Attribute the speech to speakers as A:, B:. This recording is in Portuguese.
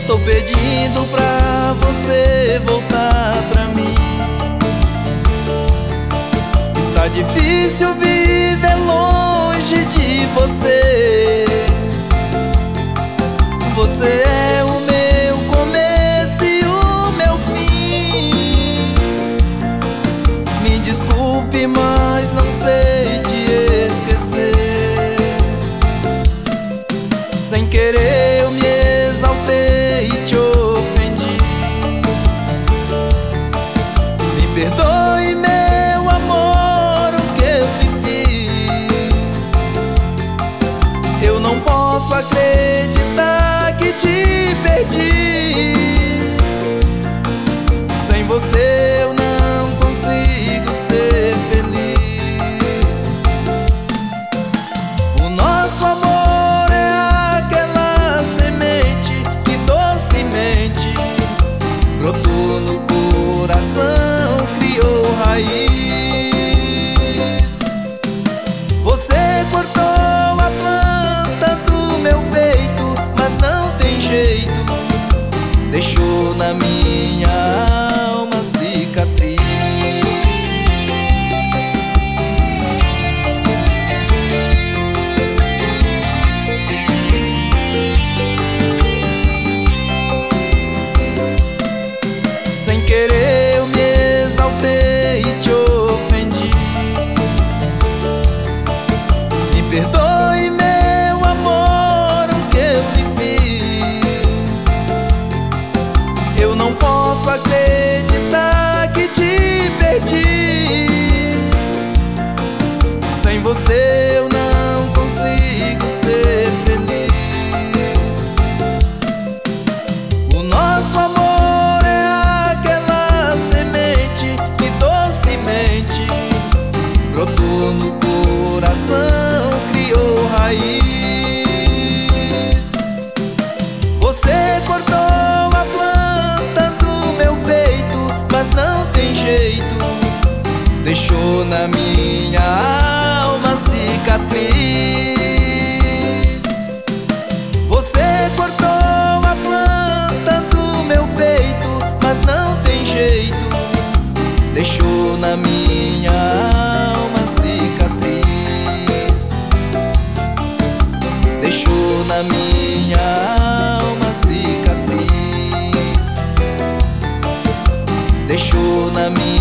A: Estou pedindo pra você voltar pra mim. Está difícil viver longe de você. Você é o meu começo e o meu fim. Me desculpe, mas não sei te esquecer. Sem querer eu me exaltei e te ofendi. Me perdoe, meu amor, o que eu te fiz. Eu não posso acreditar que te perdi. Sem você eu não consigo ser feliz. O nosso amor é aquela semente que docemente brotou no coração, criou raiz. Você cortou a planta do meu peito, mas não tem jeito, deixou na minha alma cicatriz. Sem querer eu me exaltei e te ofendi. Me perdoe, meu amor, o que eu te fiz. Eu não posso acreditar que te perdi. Sem você eu não consigo ser feliz. O nosso amor é aquela semente que docemente brotou no coração, criou raiz. Você cortou a planta do meu peito, mas não tem jeito, deixou na minha alma cicatriz. Você cortou a planta do meu peito, mas não tem jeito, deixou na minha alma cicatriz. Deixou na minha alma cicatriz. Deixou na minha